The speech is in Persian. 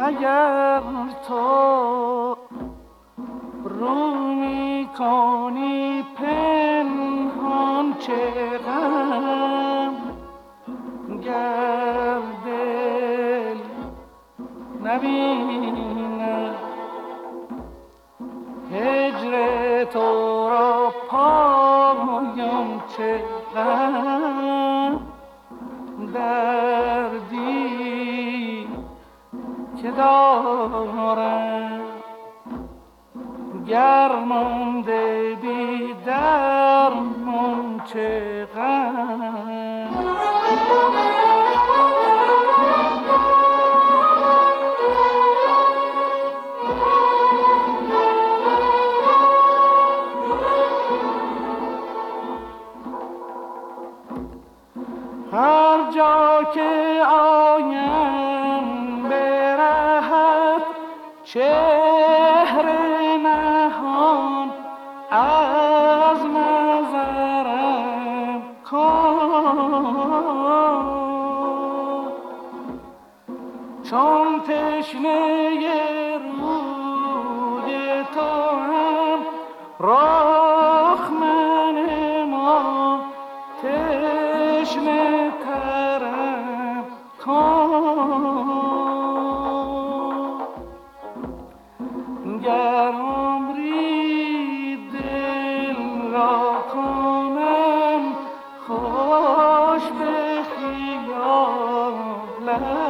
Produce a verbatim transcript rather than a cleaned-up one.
اگر تو رو میکنی پنهان چه غم، گر دل نبیند هجر تو را پایان چه غم، دردی که دارم گر مانده بی درمان چه غم. هر جا که آیم به رهت چهره نهان از نظرم کن، چون تشنه روی تو هم رخ منما تشنه ترم کن، گر عمری دل را کنم خوش به خیالت